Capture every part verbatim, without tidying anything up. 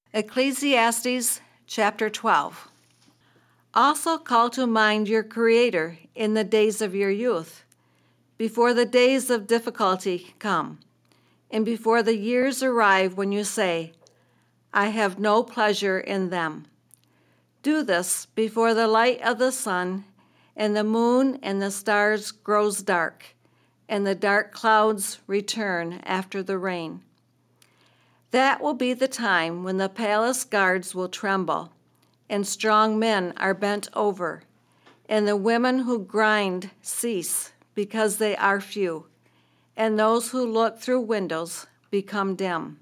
Ecclesiastes chapter twelve. Also call to mind your Creator in the days of your youth, before the days of difficulty come, and before the years arrive when you say, I have no pleasure in them. Do this before the light of the sun and the moon and the stars grows dark, and the dark clouds return after the rain. That will be the time when the palace guards will tremble, and strong men are bent over, and the women who grind cease because they are few, and those who look through windows become dim.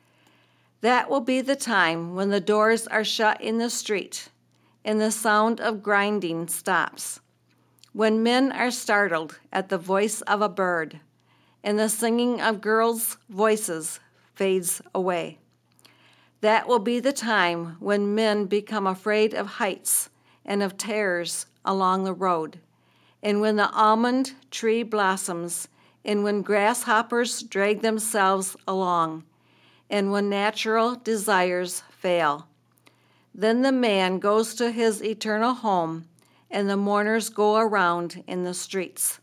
That will be the time when the doors are shut in the street, and the sound of grinding stops, when men are startled at the voice of a bird, and the singing of girls' voices fades away. That will be the time when men become afraid of heights and of terrors along the road, and when the almond tree blossoms, and when grasshoppers drag themselves along, and when natural desires fail. Then the man goes to his eternal home, and the mourners go around in the streets.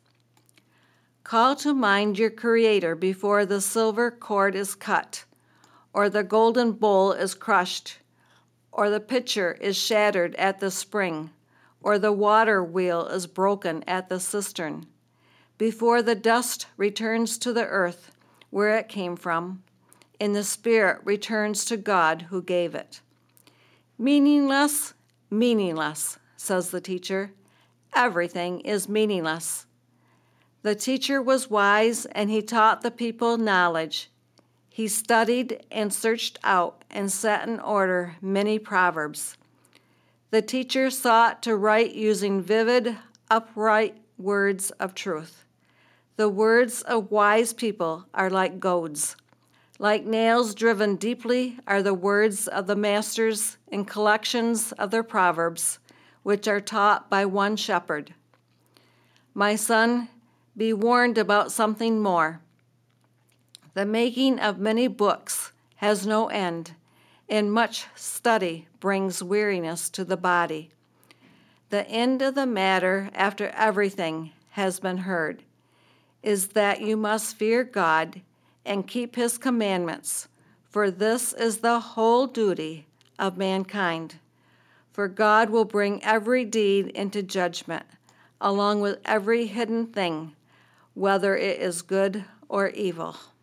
Call to mind your Creator before the silver cord is cut, or the golden bowl is crushed, or the pitcher is shattered at the spring, or the water wheel is broken at the cistern, before the dust returns to the earth where it came from, and the spirit returns to God who gave it. Meaningless, meaningless, says the teacher. Everything is meaningless. The teacher was wise, and he taught the people knowledge. He studied and searched out and set in order many proverbs. The teacher sought to write using vivid, upright words of truth. The words of wise people are like goads. Like nails driven deeply are the words of the masters in collections of their proverbs, which are taught by one shepherd. My son, be warned about something more. The making of many books has no end, and much study brings weariness to the body. The end of the matter, after everything has been heard, is that you must fear God and keep his commandments, for this is the whole duty of mankind. For God will bring every deed into judgment, along with every hidden thing, whether it is good or evil.